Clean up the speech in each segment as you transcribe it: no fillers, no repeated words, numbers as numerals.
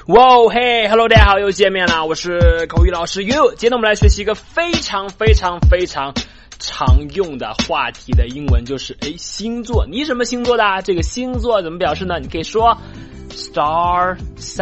哇嘿 ，Hello， 大家好，又见面了，我是口语老师 You。今天我们来学习一个非常常用的话题的英文，就是星座。你什么星座的？这个星座怎么表示呢？你可以说 star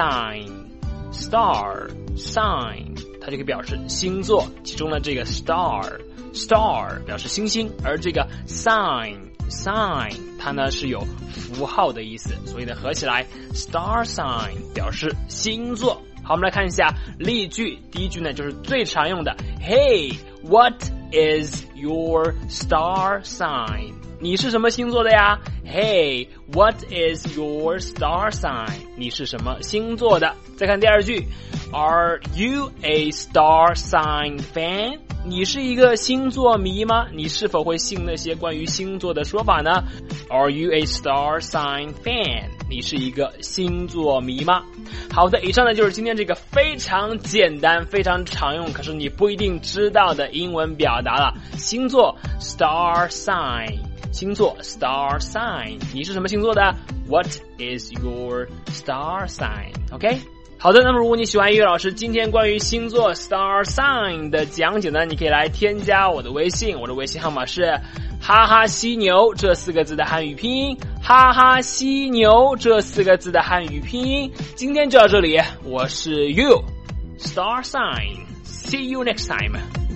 sign， 它就可以表示星座。其中的这个 star 表示星星，而这个 sign 它呢是有符号的意思，所以呢合起来 star sign 表示星座。好，我们来看一下例句。第一句呢就是最常用的 Hey, what is your star sign? 你是什么星座的呀？ Hey, what is your star sign? 你是什么星座的？再看第二句 Are you a star sign fan?你是一个星座迷吗？你是否会信那些关于星座的说法呢？ Are you a star sign fan? 你是一个星座迷吗？好的，以上呢就是今天这个非常简单非常常用可是你不一定知道的英文表达了。星座 star sign， 星座 star sign， 你是什么星座的？ What is your star sign? OK，好的，那么如果你喜欢英语老师今天关于星座 star sign 的讲解呢，你可以来添加我的微信，我的微信号码是哈哈犀牛这4个字的汉语拼音，哈哈犀牛这4个字的汉语拼音。今天就到这里，我是 You Star Sign， See you next time。